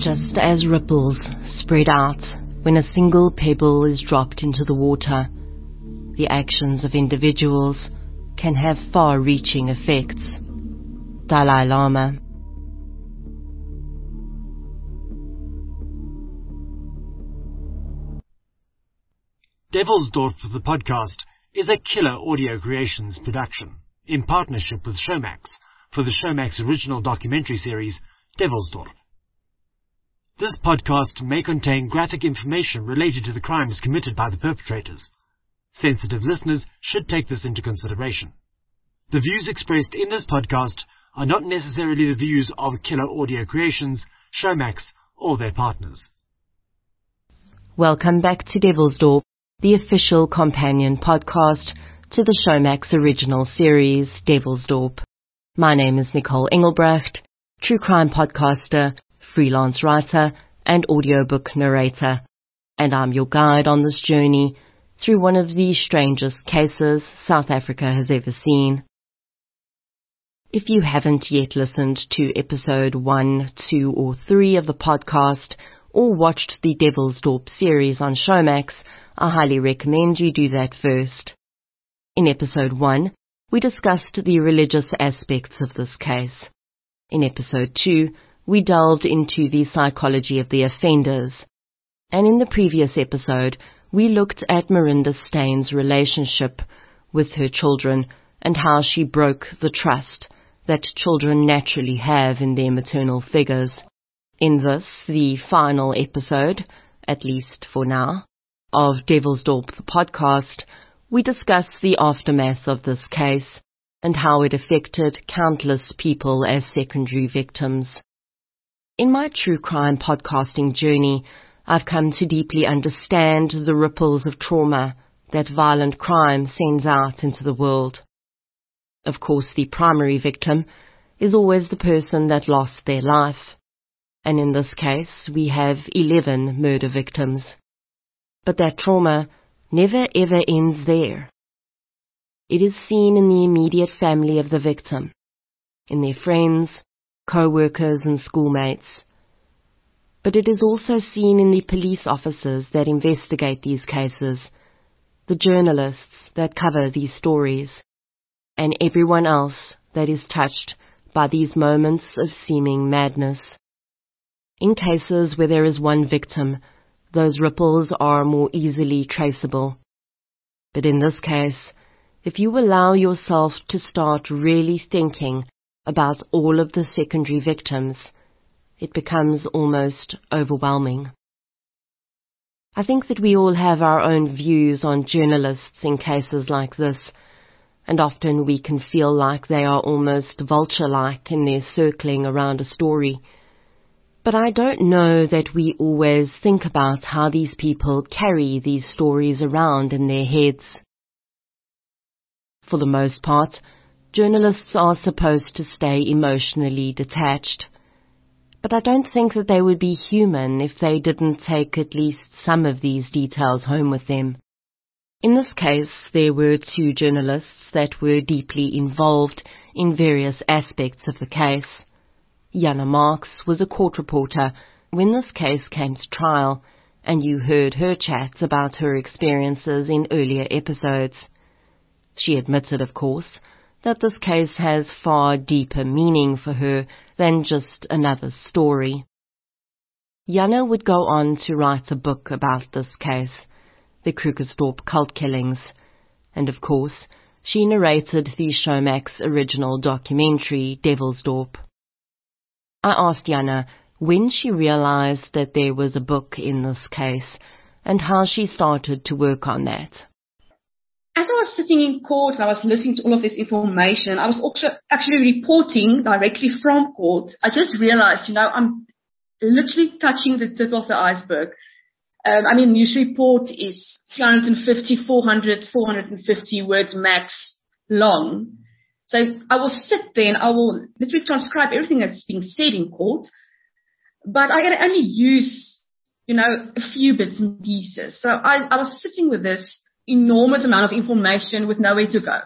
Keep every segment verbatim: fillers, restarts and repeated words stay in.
Just as ripples spread out when a single pebble is dropped into the water, the actions of individuals can have far-reaching effects. Dalai Lama. Devilsdorp, the podcast, is a Killer Audio Creations production, in partnership with Showmax, for the Showmax original documentary series, Devilsdorp. This podcast may contain graphic information related to the crimes committed by the perpetrators. Sensitive listeners should take this into consideration. The views expressed in this podcast are not necessarily the views of Killer Audio Creations, Showmax, or their partners. Welcome back to Devilsdorp, the official companion podcast to the Showmax original series, Devilsdorp. My name is Nicole Engelbrecht, true crime podcaster, freelance writer, and audiobook narrator, and I'm your guide on this journey through one of the strangest cases South Africa has ever seen. If you haven't yet listened to episode one, two, or three of the podcast, or watched the Devilsdorp series on Showmax, I highly recommend you do that first. In episode one, we discussed the religious aspects of this case. In episode two, we delved into the psychology of the offenders. And in the previous episode, we looked at Marinda Stein's relationship with her children and how she broke the trust that children naturally have in their maternal figures. In this, the final episode, at least for now, of Devilsdorp the podcast, we discuss the aftermath of this case and how it affected countless people as secondary victims. In my true crime podcasting journey, I've come to deeply understand the ripples of trauma that violent crime sends out into the world. Of course, the primary victim is always the person that lost their life, and in this case, we have eleven murder victims. But that trauma never ever ends there. It is seen in the immediate family of the victim, in their friends, co-workers and schoolmates. But it is also seen in the police officers that investigate these cases, the journalists that cover these stories, and everyone else that is touched by these moments of seeming madness. In cases where there is one victim, those ripples are more easily traceable. But in this case, if you allow yourself to start really thinking about all of the secondary victims, it becomes almost overwhelming. I think that we all have our own views on journalists in cases like this, and often we can feel like they are almost vulture-like in their circling around a story. But I don't know that we always think about how these people carry these stories around in their heads. For the most part, journalists are supposed to stay emotionally detached. But I don't think that they would be human if they didn't take at least some of these details home with them. In this case, there were two journalists that were deeply involved in various aspects of the case. Jana Marks was a court reporter when this case came to trial, and you heard her chat about her experiences in earlier episodes. She admitted, of course, that this case has far deeper meaning for her than just another story. Jana would go on to write a book about this case, the Krugersdorp cult killings, and of course, she narrated the Showmax original documentary, Devilsdorp. I asked Jana when she realized that there was a book in this case and how she started to work on that. As I was sitting in court and I was listening to all of this information, I was also actually reporting directly from court. I just realized, you know, I'm literally touching the tip of the iceberg. Um, I mean, news report is three hundred fifty, four hundred, four hundred fifty words max long. So I will sit there and I will literally transcribe everything that's being said in court, but I can only use, you know, a few bits and pieces. So I, I was sitting with this enormous amount of information with nowhere to go.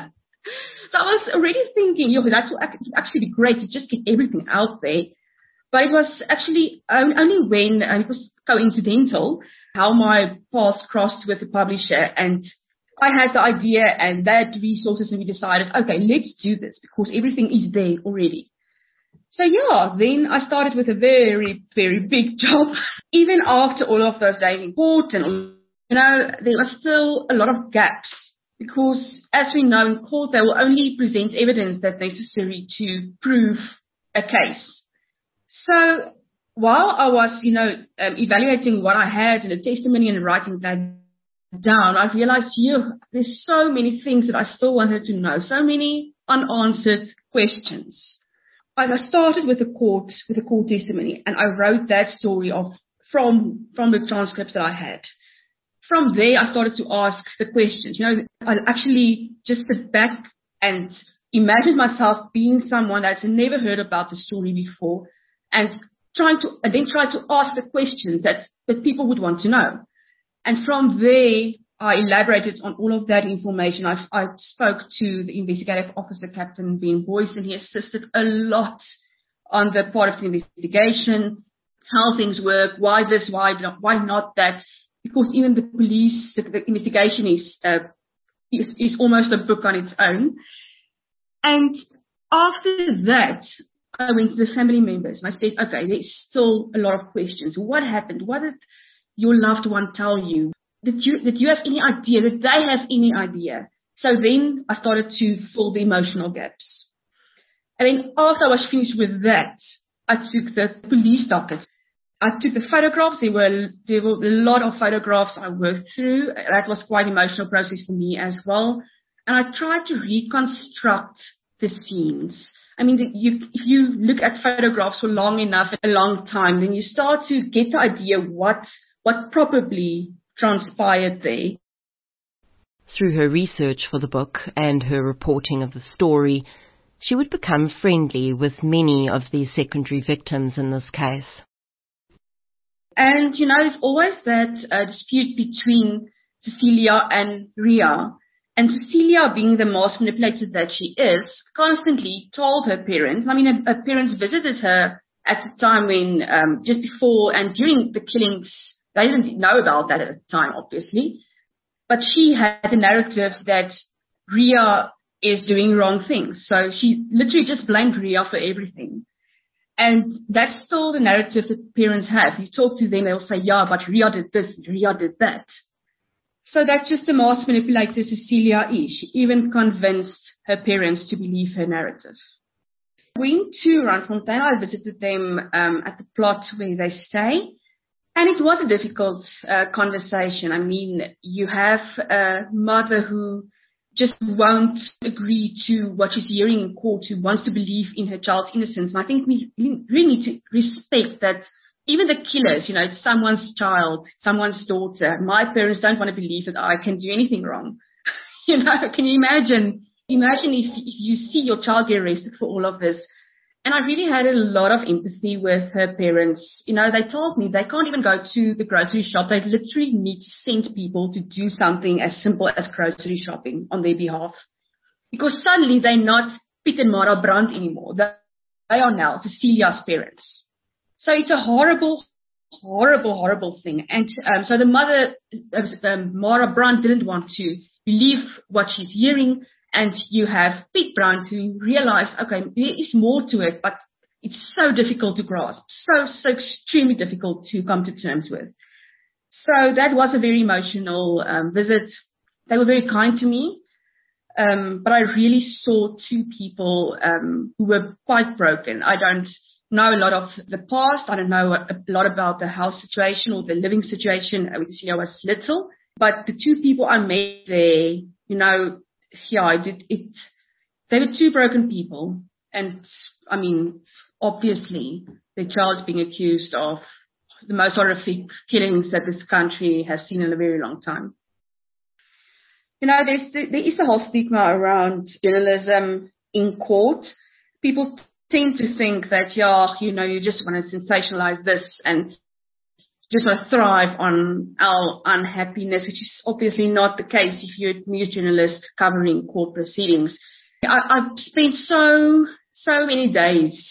So I was already thinking, yo, that would actually be great to just get everything out there. But it was actually only when, and it was coincidental, how my paths crossed with the publisher, and I had the idea and that resources, and we decided, okay, let's do this because everything is there already. So yeah, then I started with a very, very big job. Even after all of those days in court and, you know, there was still a lot of gaps because as we know in court, they will only present evidence that's necessary to prove a case. So while I was, you know, um, evaluating what I had in the testimony and writing that down, I realized, yeah, there's so many things that I still wanted to know, so many unanswered questions. I started with the court, with the court testimony, and I wrote that story of from from the transcripts that I had. From there, I started to ask the questions. You know, I actually just sit back and imagined myself being someone that's never heard about the story before, and trying to, and then try to ask the questions that that people would want to know. And from there, I elaborated on all of that information. I, I spoke to the investigative officer, Captain Ben Boyce, and he assisted a lot on the part of the investigation, how things work, why this, why not, why not that, because even the police, the, the investigation is, uh, is, is almost a book on its own. And after that, I went to the family members and I said, okay, there's still a lot of questions. What happened? What did your loved one tell you? Did you, did you have any idea? Did they have any idea? So then I started to fill the emotional gaps. And then after I was finished with that, I took the police docket. I took the photographs. There were, there were a lot of photographs I worked through. That was quite an emotional process for me as well. And I tried to reconstruct the scenes. I mean, you, if you look at photographs for long enough, a long time, then you start to get the idea what, what probably transpired there. Through her research for the book and her reporting of the story, she would become friendly with many of the secondary victims in this case. And, you know, there's always that uh, dispute between Cecilia and Ria. And Cecilia, being the mass manipulator that she is, constantly told her parents, I mean, her, her parents visited her at the time when, um, just before and during the killings. They didn't know about that at the time, obviously. But she had a narrative that Ria is doing wrong things. So she literally just blamed Ria for everything. And that's still the narrative that parents have. You talk to them, they'll say, yeah, but Ria did this, Ria did that. So that's just the mass manipulator Cecilia is. She even convinced her parents to believe her narrative. I went to Randfontein. I visited them um, at the plot where they stay. And it was a difficult uh, conversation. I mean, you have a mother who just won't agree to what she's hearing in court, who wants to believe in her child's innocence. And I think we really need to respect that even the killers, you know, it's someone's child, someone's daughter. My parents don't want to believe that I can do anything wrong. You know, can you imagine? Imagine if, if you see your child get arrested for all of this. And I really had a lot of empathy with her parents. You know, they told me they can't even go to the grocery shop. They literally need to send people to do something as simple as grocery shopping on their behalf. Because suddenly they're not Piet and Mara Brandt anymore. They, they are now Cecilia's parents. So it's a horrible, horrible, horrible thing. And um, so the mother, um, Mara Brandt, didn't want to believe what she's hearing. And you have Piet Brandt who realized, okay, there is more to it, but it's so difficult to grasp, so, so extremely difficult to come to terms with. So that was a very emotional um, visit. They were very kind to me, um, but I really saw two people um, who were quite broken. I don't know a lot of the past. I don't know a lot about the house situation or the living situation with Cecilia. I was little, but the two people I met there, you know, yeah, it, it, it, they were two broken people. And, I mean, obviously, their child's being accused of the most horrific killings that this country has seen in a very long time. You know, there's the, there is the whole stigma around journalism in court. People tend to think that, yeah, you know, you just want to sensationalize this and just want to thrive on our unhappiness, which is obviously not the case if you're a news journalist covering court proceedings. I, I've spent so, so many days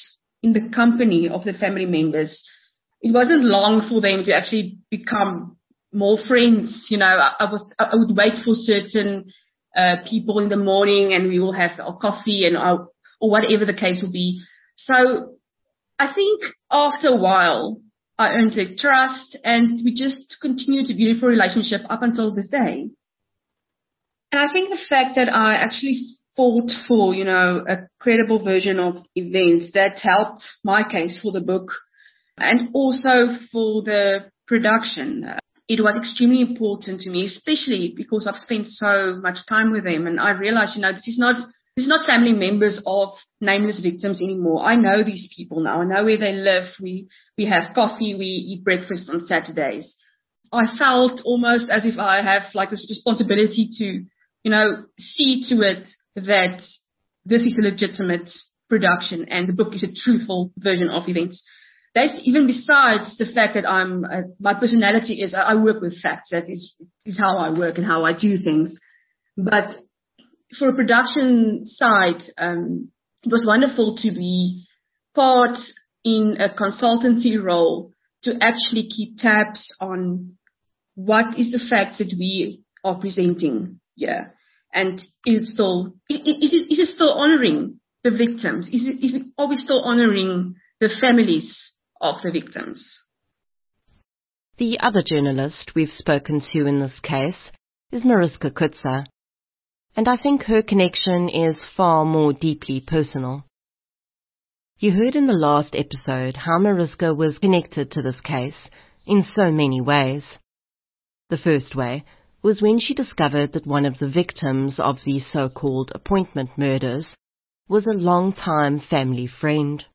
in the company of the family members, it wasn't long for them to actually become more friends. You know, I, I was, I would wait for certain uh, people in the morning, and we will have our coffee and our, or whatever the case will be. So I think after a while, I earned their trust, and we just continued a beautiful relationship up until this day. And I think the fact that I actually fought for, you know, a credible version of events that helped my case for the book and also for the production. It was extremely important to me, especially because I've spent so much time with them, and I realized, you know, this is not this is not family members of nameless victims anymore. I know these people now. I know where they live. We we have coffee. We eat breakfast on Saturdays. I felt almost as if I have like this responsibility to, you know, see to it that this is a legitimate production and the book is a truthful version of events. That's even besides the fact that I'm, uh, my personality is, I work with facts. That is, is how I work and how I do things. But for a production side, um, it was wonderful to be part in a consultancy role to actually keep tabs on what is the fact that we are presenting here. And is it still, is it, is it still honoring the victims? Is it, is it, are we still honoring the families of the victims? The other journalist we've spoken to in this case is Mariska Kutzer, and I think her connection is far more deeply personal. You heard in the last episode how Mariska was connected to this case in so many ways. The first way was when she discovered that one of the victims of the so-called appointment murders was a long-time family friend.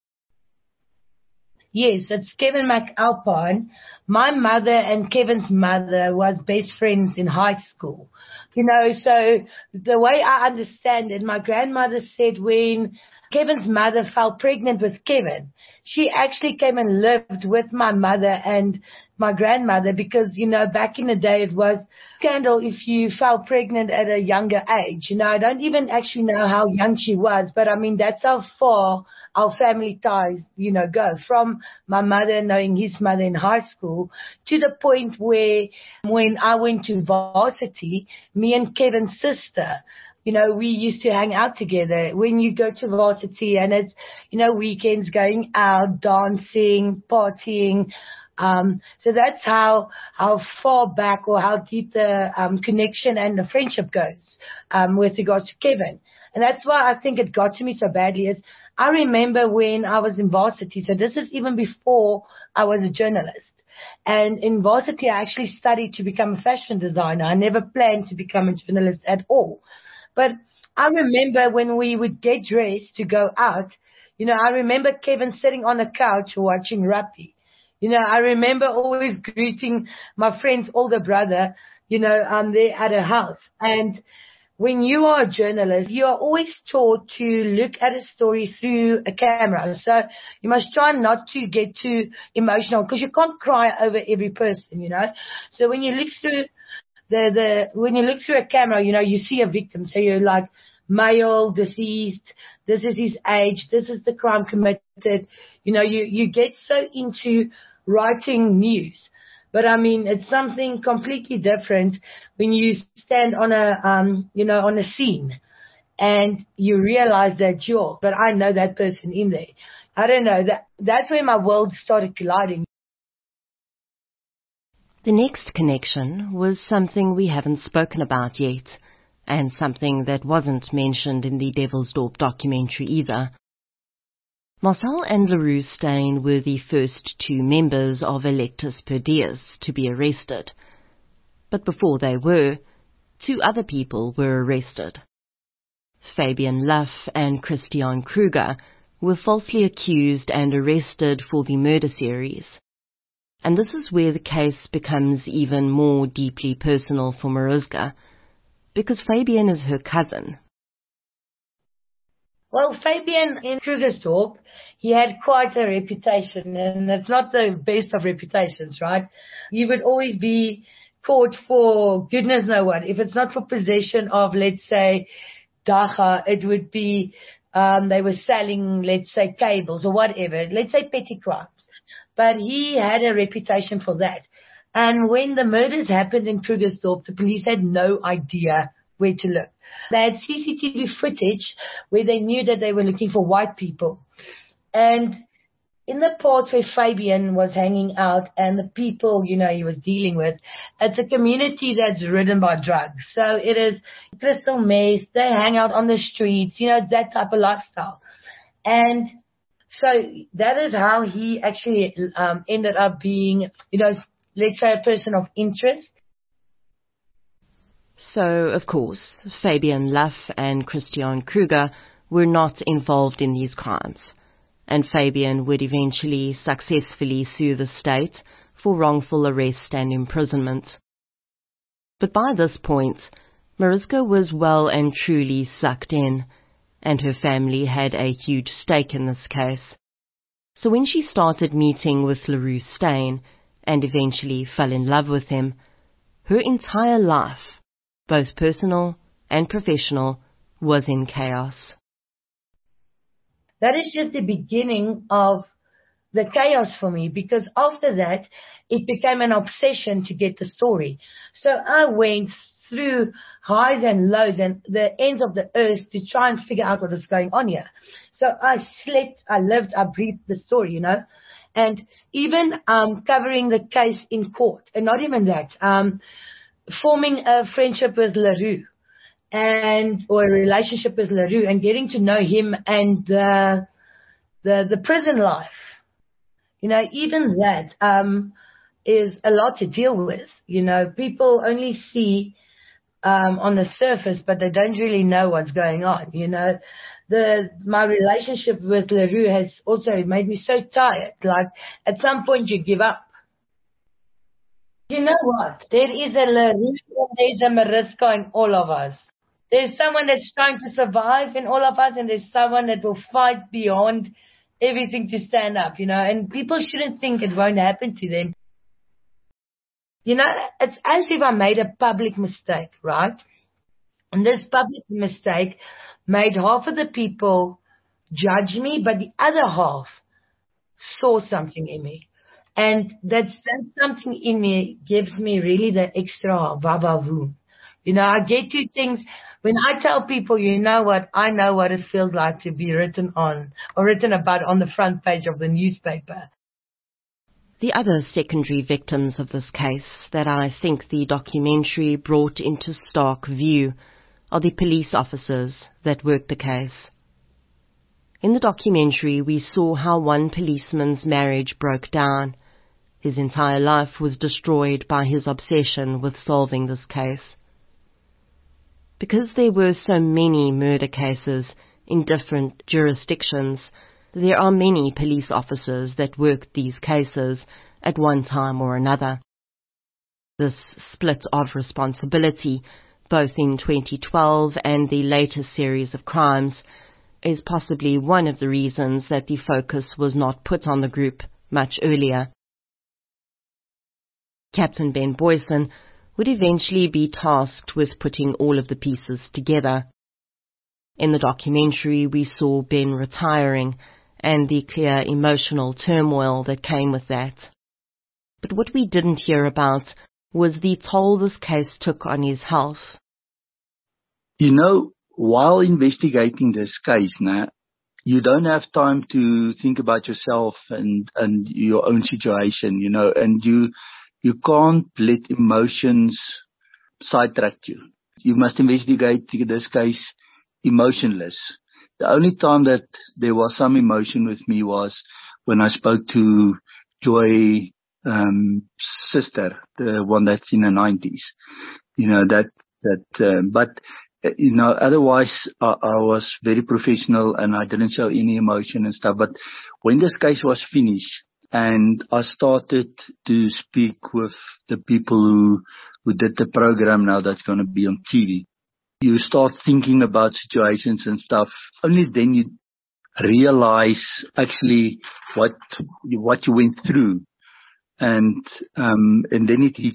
Yes, it's Kevin McAlpine. My mother and Kevin's mother was best friends in high school. You know, so the way I understand it, my grandmother said when Kevin's mother fell pregnant with Kevin, she actually came and lived with my mother and my grandmother because, you know, back in the day it was scandal if you fell pregnant at a younger age. You know, I don't even actually know how young she was, but I mean, that's how far our family ties, you know, go from my mother knowing his mother in high school to the point where when I went to varsity, me and Kevin's sister, you know, we used to hang out together. When you go to varsity and it's, you know, weekends going out, dancing, partying. Um, so that's how, how far back or how deep the um, connection and the friendship goes um, with regards to Kevin. And that's why I think it got to me so badly is I remember when I was in varsity. So this is even before I was a journalist. And in varsity, I actually studied to become a fashion designer. I never planned to become a journalist at all. But I remember when we would get dressed to go out, you know, I remember Kevin sitting on the couch watching rugby. You know, I remember always greeting my friend's older brother, you know, um, there at her house. And when you are a journalist, you are always taught to look at a story through a camera. So you must try not to get too emotional because you can't cry over every person, you know. So when you look through The, the, when you look through a camera, you know, you see a victim. So you're like, male, deceased, this is his age, this is the crime committed. You know, you, you get so into writing news. But I mean, it's something completely different when you stand on a, um, you know, on a scene and you realize that you're, but I know that person in there. I don't know, that, that's where my world started colliding. The next connection was something we haven't spoken about yet, and something that wasn't mentioned in the Devilsdorp documentary either. Marcel and LaRue Steyn were the first two members of Electus per Deus to be arrested. But before they were, two other people were arrested. Fabian Luff and Christian Kruger were falsely accused and arrested for the murder series. And this is where the case becomes even more deeply personal for Mariska, because Fabian is her cousin. Well, Fabian in Krugersdorp, he had quite a reputation, and it's not the best of reputations, right? He would always be caught for goodness know what. If it's not for possession of, let's say, dacha, it would be Um, they were selling, let's say, cables or whatever, let's say petty crimes. But he had a reputation for that. And when the murders happened in Krugersdorp, the police had no idea where to look. They had C C T V footage where they knew that they were looking for white people. And in the parts where Fabian was hanging out and the people, you know, he was dealing with, it's a community that's ridden by drugs. So it is crystal meth. They hang out on the streets, you know, that type of lifestyle. And so that is how he actually um, ended up being, you know, let's say a person of interest. So, of course, Fabian Luff and Christian Kruger were not involved in these crimes, and Fabian would eventually successfully sue the state for wrongful arrest and imprisonment. But by this point, Mariska was well and truly sucked in, and her family had a huge stake in this case. So when she started meeting with LaRue Steyn, and eventually fell in love with him, her entire life, both personal and professional, was in chaos. That is just the beginning of the chaos for me, because after that, it became an obsession to get the story. So I went through highs and lows and the ends of the earth to try and figure out what is going on here. So I slept, I lived, I breathed the story, you know. And even um, covering the case in court, and not even that, um, forming a friendship with LaRue, and or a relationship with LaRue, and getting to know him and the the, the prison life. You know, even that um, is a lot to deal with. You know, people only see um, on the surface, but they don't really know what's going on. You know. The, my relationship with LaRue has also made me so tired. Like, at some point you give up. You know what? There is a LaRue and there's a Mariska in all of us. There's someone that's trying to survive in all of us, and there's someone that will fight beyond everything to stand up, you know, and people shouldn't think it won't happen to them. You know, it's as if I made a public mistake, right? And this public mistake made half of the people judge me, but the other half saw something in me. And that's, that something in me gives me really the extra va-va-voom. You know, I get to things, when I tell people, you know what, I know what it feels like to be written on, or written about on the front page of the newspaper. The other secondary victims of this case that I think the documentary brought into stark view are the police officers that worked the case. In the documentary, we saw how one policeman's marriage broke down. His entire life was destroyed by his obsession with solving this case. Because there were so many murder cases in different jurisdictions, there are many police officers that worked these cases at one time or another. This split of responsibility, both in twenty twelve and the latest series of crimes, is possibly one of the reasons that the focus was not put on the group much earlier. Captain Ben Boyson would eventually be tasked with putting all of the pieces together. In the documentary, we saw Ben retiring and the clear emotional turmoil that came with that. But what we didn't hear about was the toll this case took on his health. You know, while investigating this case, nah, you don't have time to think about yourself and, and your own situation, you know, and you, you can't let emotions sidetrack you. You must investigate this case emotionless. The only time that there was some emotion with me was when I spoke to Joy, um, sister, the one that's in the nineties. You know, that, that, um, but, you know, otherwise I, I was very professional and I didn't show any emotion and stuff. But when this case was finished and I started to speak with the people who, who did the program now that's going to be on T V, you start thinking about situations and stuff. Only then you realize actually what what you went through, and um, and then it hits you.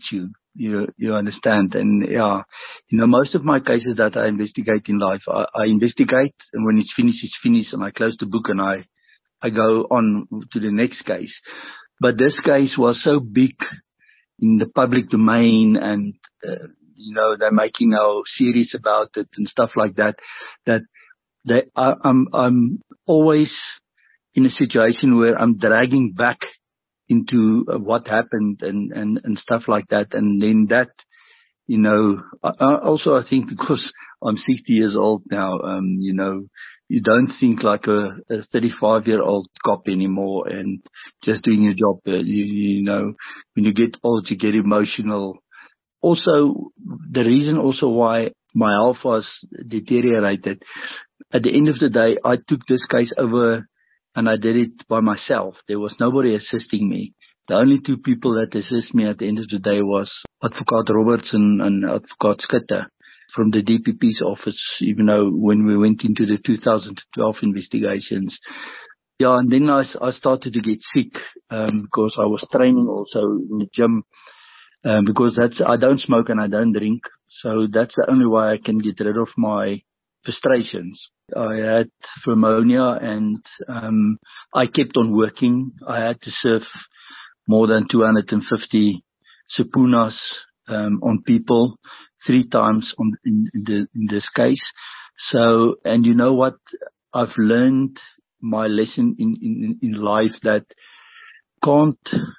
You, you understand? And yeah, you know, most of my cases that I investigate in life, I, I investigate, and when it's finished, it's finished, and I close the book and I, I go on to the next case. But this case was so big in the public domain, and, uh, you know, they're making now series about it and stuff like that, that they, I, I'm, I'm always in a situation where I'm dragging back into uh, what happened and, and, and stuff like that. And then that, you know, I, also I think because I'm sixty years old now, um, you know, you don't think like a, a thirty-five year old cop anymore and just doing your job. Uh, you, you know, when you get old, you get emotional. Also, the reason also why my health was deteriorated, at the end of the day, I took this case over and I did it by myself. There was nobody assisting me. The only two people that assist me at the end of the day was Advocate Robertson and Advocate Schutte from the D P P's office, even though when we went into the two thousand twelve investigations. Yeah, and then I, I started to get sick um, because I was training also in the gym um, because that's I don't smoke and I don't drink. So that's the only way I can get rid of my frustrations. I had pneumonia and um, I kept on working. I had to serve more than two hundred fifty subpoenas um, on people three times on, in, in, the, in this case. So, and you know what? I've learned my lesson in, in, in life that can't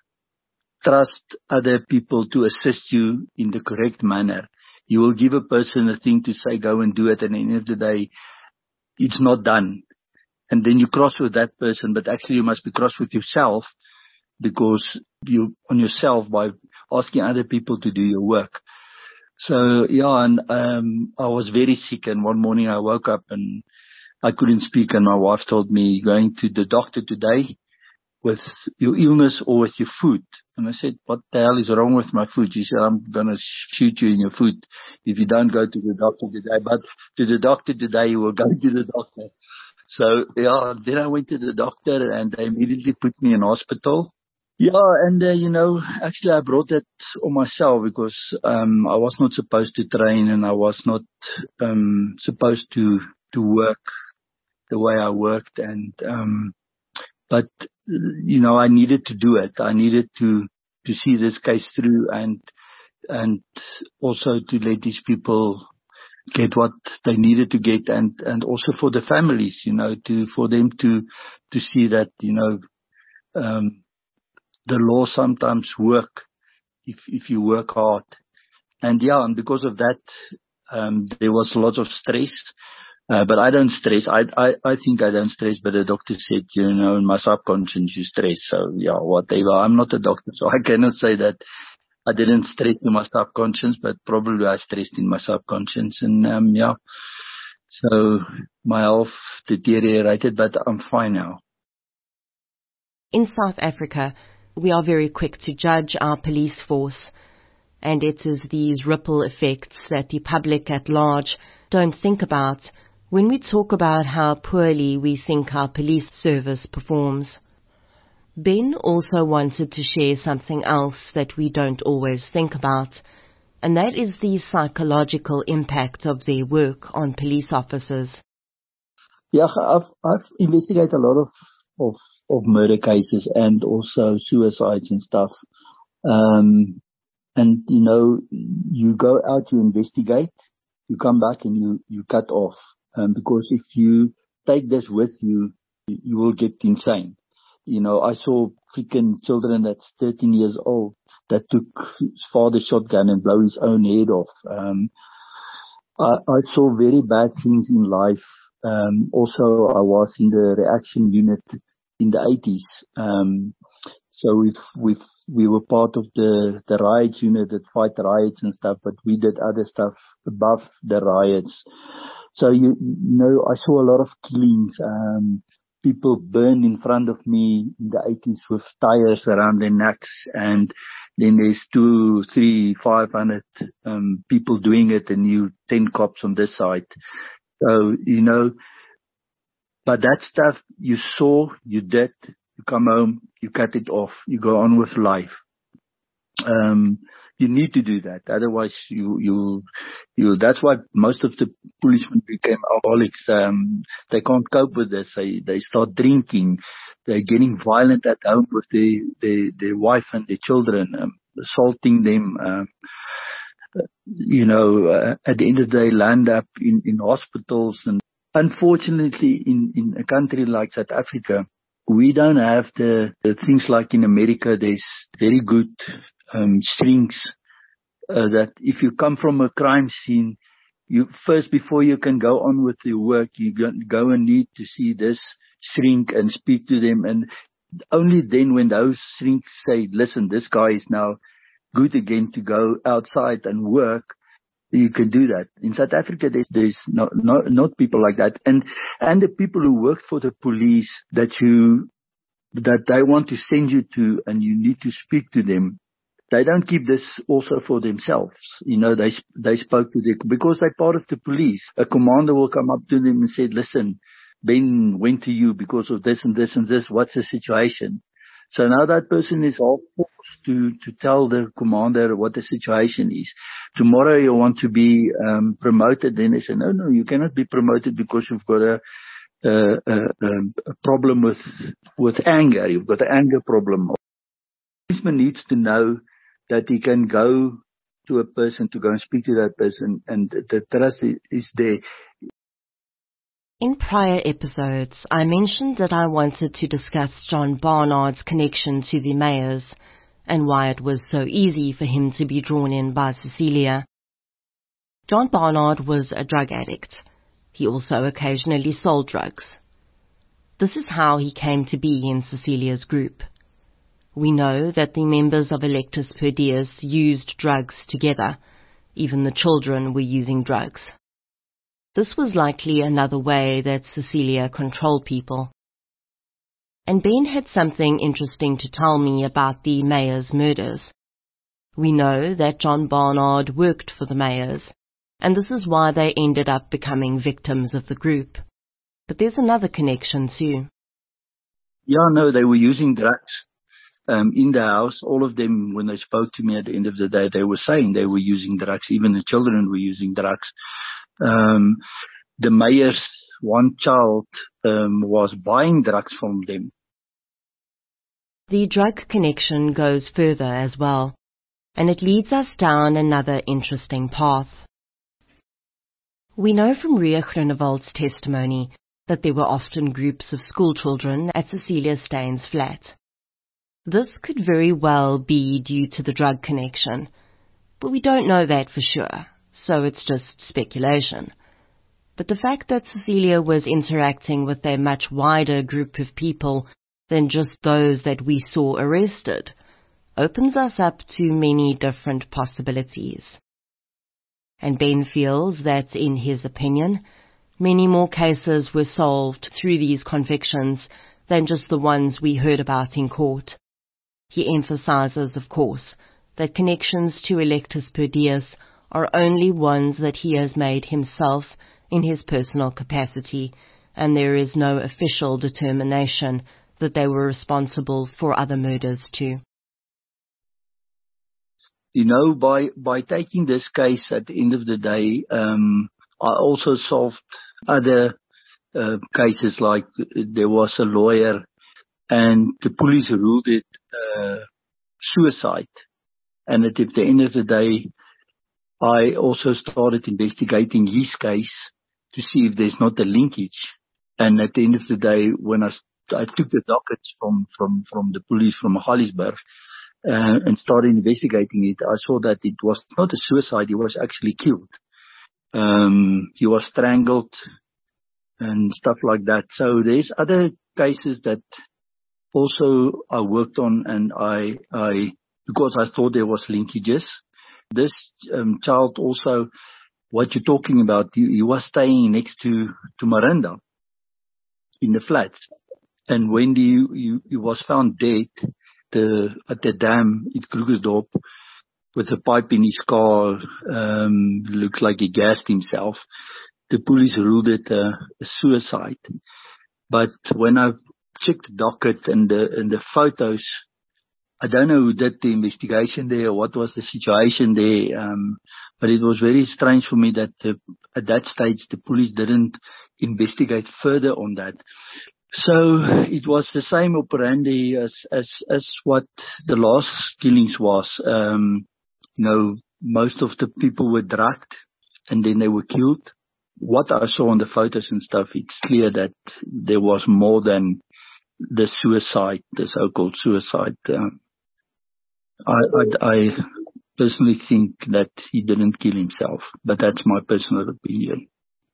trust other people to assist you in the correct manner. You will give a person a thing to say, go and do it, and at the end of the day, it's not done. And then you cross with that person, but actually you must be cross with yourself because you on yourself by asking other people to do your work. So yeah, and um, I was very sick, and one morning I woke up and I couldn't speak, and my wife told me, "You're going to the doctor today with your illness or with your food." And I said, "What the hell is wrong with my food?" She said, "I'm going to shoot you in your food if you don't go to the doctor today. But to the doctor today, you will go to the doctor." So, yeah, then I went to the doctor and they immediately put me in hospital. Yeah, and, uh, you know, actually I brought that on myself because um, I was not supposed to train and I was not um, supposed to, to work the way I worked. And um, but, you know, I needed to do it. I needed to, to see this case through and and also to let these people get what they needed to get, and, and also for the families, you know, to, for them to, to see that, you know, um, the law sometimes work if, if you work hard. And yeah, and because of that, um, there was lots of stress, uh, but I don't stress. I, I, I think I don't stress, but the doctor said, you know, in my subconscious you stress. So yeah, whatever. I'm not a doctor, so I cannot say that I didn't stress in my subconscious, but probably I stressed in my subconscious. And, um, yeah, so my health deteriorated, but I'm fine now. In South Africa, we are very quick to judge our police force, and it is these ripple effects that the public at large don't think about when we talk about how poorly we think our police service performs. Ben also wanted to share something else that we don't always think about, and that is the psychological impact of their work on police officers. Yeah, I've, I've investigated a lot of, of, of murder cases and also suicides and stuff. Um, and, you know, you go out, you investigate, you come back and you, you cut off. Um, because if you take this with you, you will get insane. You know, I saw freaking children that's thirteen years old that took his father's shotgun and blow his own head off. Um, I, I saw very bad things in life. Um, also, I was in the reaction unit in the eighties. Um, so we we we were part of the, the riots unit that fight riots and stuff, but we did other stuff above the riots. So, you, you know, I saw a lot of killings. Um, People burned in front of me in the eighties with tires around their necks, and then there's two, three, five hundred um, people doing it, and you ten cops on this side. So, you know, but that stuff you saw, you did, you come home, you cut it off, you go on with life. Um, You need to do that. Otherwise, you, you, you, that's why most of the policemen became alcoholics. Um, they can't cope with this. They, they start drinking. They're getting violent at home with their, their, their wife and their children, um, assaulting them. Um, you know, uh, at the end of the day, land up in, in hospitals. And unfortunately, in, in a country like South Africa, we don't have the, the things like in America. There's very good um, strings uh, that if you come from a crime scene, you first, before you can go on with your work, you go, go and need to see this shrink and speak to them. And only then when those shrinks say, listen, this guy is now good again to go outside and work, you can do that. In South Africa, there's, there's not, not, not people like that. And, and the people who work for the police that you, that they want to send you to and you need to speak to them, they don't keep this also for themselves. You know, they, they spoke to them because they're part of the police. A commander will come up to them and say, listen, Ben went to you because of this and this and this. What's the situation? So now that person is all forced to, to tell the commander what the situation is. Tomorrow you want to be um, promoted, then they say, no, no, you cannot be promoted because you've got a, a, a, a problem with, with anger. You've got an anger problem. The policeman needs to know that he can go to a person, to go and speak to that person, and the trust is there. In prior episodes, I mentioned that I wanted to discuss John Barnard's connection to the Meyers and why it was so easy for him to be drawn in by Cecilia. John Barnard was a drug addict. He also occasionally sold drugs. This is how he came to be in Cecilia's group. We know that the members of Electus per Dies used drugs together. Even the children were using drugs. This was likely another way that Cecilia controlled people. And Ben had something interesting to tell me about the Meyers murders. We know that John Barnard worked for the Meyers, and this is why they ended up becoming victims of the group. But there's another connection too. Yeah, no, they were using drugs um, in the house. All of them, when they spoke to me at the end of the day, they were saying they were using drugs. Even the children were using drugs. Um, the Meyers, one child, um, was buying drugs from them. The drug connection goes further as well, and it leads us down another interesting path. We know from Ria Groenewald's testimony that there were often groups of schoolchildren at Cecilia Stein's flat. This could very well be due to the drug connection, but we don't know that for sure. So it's just speculation. But the fact that Cecilia was interacting with a much wider group of people than just those that we saw arrested opens us up to many different possibilities. And Ben feels that, in his opinion, many more cases were solved through these convictions than just the ones we heard about in court. He emphasizes, of course, that connections to Electus per Dies are only ones that he has made himself in his personal capacity, and there is no official determination that they were responsible for other murders too. You know, by, by taking this case at the end of the day, um, I also solved other uh, cases, like there was a lawyer and the police ruled it uh, suicide. And at the end of the day, I also started investigating his case to see if there's not a linkage. And at the end of the day, when I, I took the dockets from, from, from the police from Hollisburg uh, and started investigating it, I saw that it was not a suicide, he was actually killed. Um, he was strangled and stuff like that. So there's other cases that also I worked on, and I, I, because I thought there was linkages. This um, child also, what you're talking about, he, he was staying next to, to Miranda in the flats. And when he, he, he was found dead the, at the dam in Krugersdorp with a pipe in his car, um, looked like he gassed himself, the police ruled it a, a suicide. But when I checked the docket and the, and the photos, I don't know who did the investigation there or what was the situation there, um, but it was very strange for me that the, at that stage the police didn't investigate further on that. So it was the same operandi as as as what the last killings was. Um, you know, most of the people were drugged and then they were killed. What I saw on the photos and stuff, it's clear that there was more than the suicide, the so-called suicide. Um, I, I, I personally think that he didn't kill himself, but that's my personal opinion.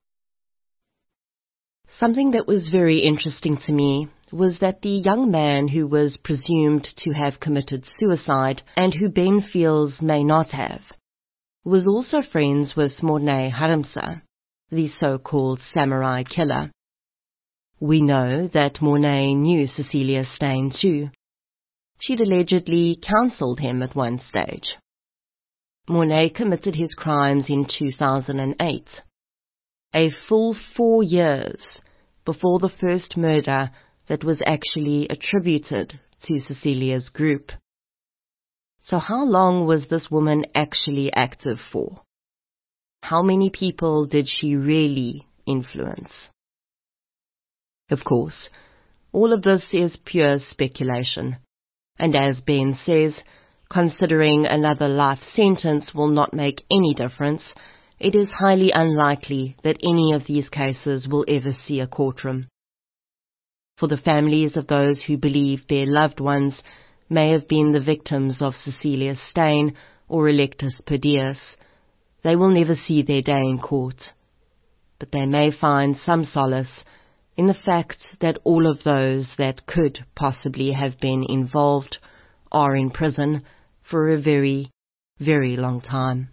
Something that was very interesting to me was that the young man who was presumed to have committed suicide and who Ben feels may not have, was also friends with Mornay Harmse, the so-called samurai killer. We know that Mornay knew Cecilia Steyn too. She'd allegedly counselled him at one stage. Mornay committed his crimes in two thousand eight, a full four years before the first murder that was actually attributed to Cecilia's group. So how long was this woman actually active for? How many people did she really influence? Of course, all of this is pure speculation. And as Ben says, considering another life sentence will not make any difference, it is highly unlikely that any of these cases will ever see a courtroom. For the families of those who believe their loved ones may have been the victims of Cecilia Steyn or Electus Perdius, they will never see their day in court. But they may find some solace in the fact that all of those that could possibly have been involved are in prison for a very, very long time.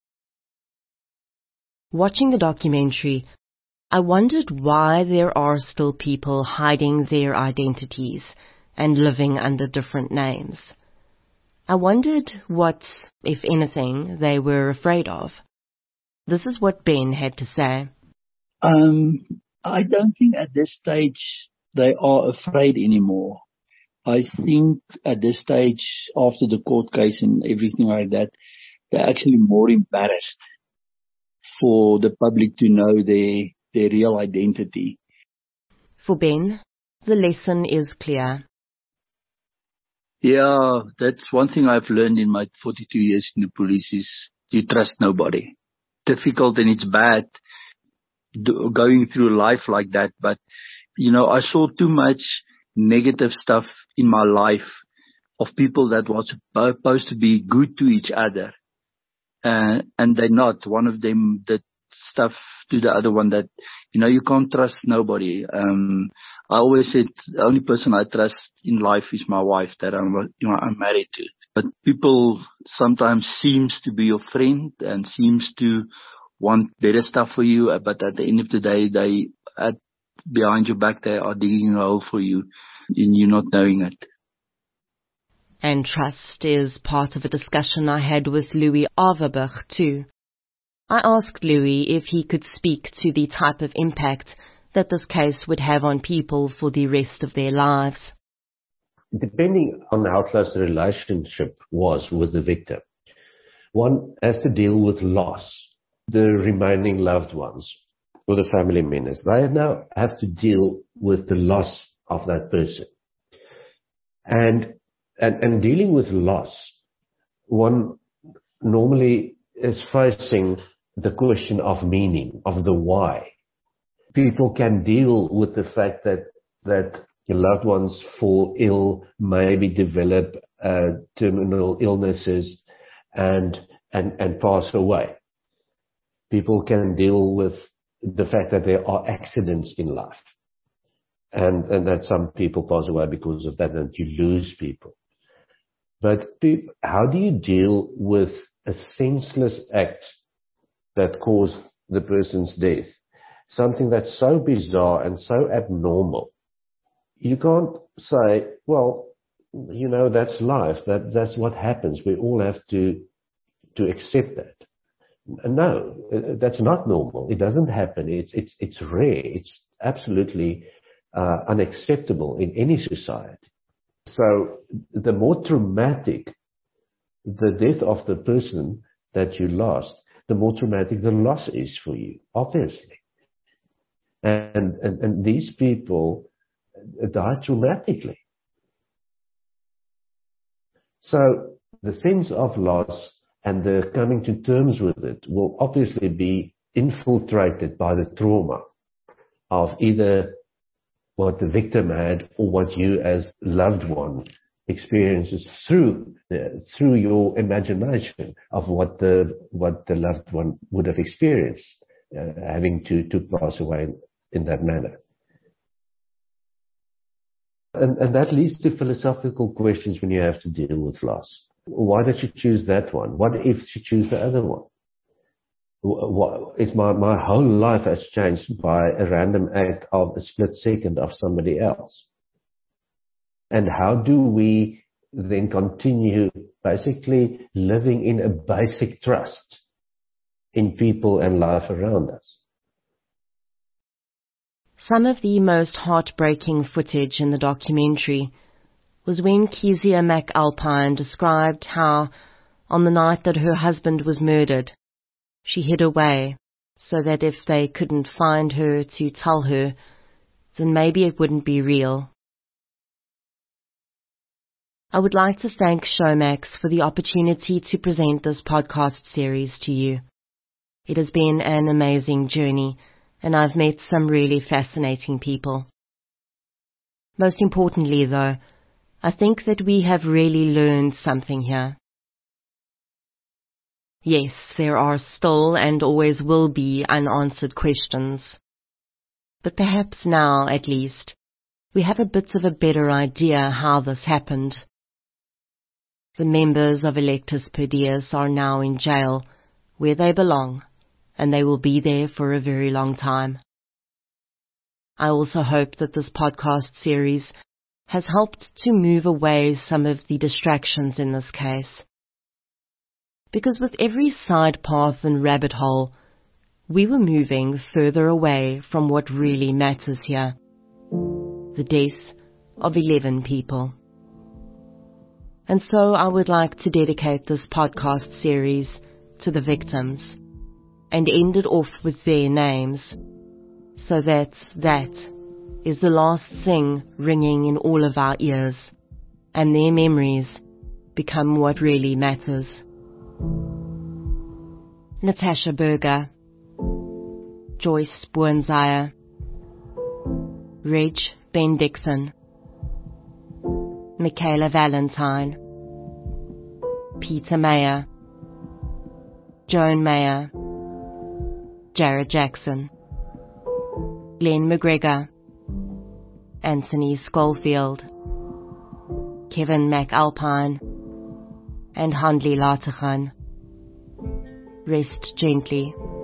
Watching the documentary, I wondered why there are still people hiding their identities and living under different names. I wondered what, if anything, they were afraid of. This is what Ben had to say. Um, I don't think at this stage they are afraid anymore. I think at this stage, after the court case and everything like that, they're actually more embarrassed for the public to know their, their real identity. For Ben, the lesson is clear. Yeah, that's one thing I've learned in my forty-two years in the police is you trust nobody. Difficult and it's bad do, going through life like that, but you know, I saw too much negative stuff in my life of people that was supposed to be good to each other. Uh, and they're not. One of them did stuff to the other one that, you know, you can't trust nobody. Um, I always said the only person I trust in life is my wife that I'm, you know, I'm married to. But people sometimes seems to be your friend and seems to want better stuff for you. But at the end of the day, they, at, behind your back, they are digging a hole for you and you're not knowing it. And trust is part of a discussion I had with Louis Averbach too. I asked Louis if he could speak to the type of impact that this case would have on people for the rest of their lives. Depending on how close the relationship was with the victim, one has to deal with loss, the remaining loved ones or the family members. They now have to deal with the loss of that person. And And, and dealing with loss, one normally is facing the question of meaning, of the why. People can deal with the fact that, that your loved ones fall ill, maybe develop uh, terminal illnesses and, and, and pass away. People can deal with the fact that there are accidents in life and, and that some people pass away because of that and you lose people. But how do you deal with a senseless act that caused the person's death? Something that's so bizarre and so abnormal. You can't say, well, you know, that's life. That, that's what happens. We all have to, to accept that. No, that's not normal. It doesn't happen. It's, it's, it's rare. It's absolutely uh, unacceptable in any society. So the more traumatic the death of the person that you lost, the more traumatic the loss is for you, obviously. And, and, and these people die traumatically. So the sense of loss and the coming to terms with it will obviously be infiltrated by the trauma of either what the victim had or what you as loved one experiences through the, through your imagination of what the what the loved one would have experienced, uh, having to to pass away in, in that manner. And, and that leads to philosophical questions when you have to deal with loss. Why did you choose that one? What if you choose the other one? What, is my, my whole life has changed by a random act of a split second of somebody else. And how do we then continue basically living in a basic trust in people and life around us? Some of the most heartbreaking footage in the documentary was when Kezia McAlpine described how, on the night that her husband was murdered, she hid away so that if they couldn't find her to tell her, then maybe it wouldn't be real. I would like to thank Showmax for the opportunity to present this podcast series to you. It has been an amazing journey, and I've met some really fascinating people. Most importantly, though, I think that we have really learned something here. Yes, there are still and always will be unanswered questions. But perhaps now, at least, we have a bit of a better idea how this happened. The members of Electus per Deus are now in jail, where they belong, and they will be there for a very long time. I also hope that this podcast series has helped to move away some of the distractions in this case. Because with every side path and rabbit hole, we were moving further away from what really matters here: the death of eleven people. And so I would like to dedicate this podcast series to the victims and end it off with their names, so that that is the last thing ringing in all of our ears, and their memories become what really matters. Natasha Berger, Joyce Boonzaya, Reg Ben-Dixon, Michaela Valentine, Peter Mayer, Joan Mayer, Jared Jackson, Glenn McGregor, Anthony Schofield, Kevin McAlpine, and Handley Lateghan. Rest gently.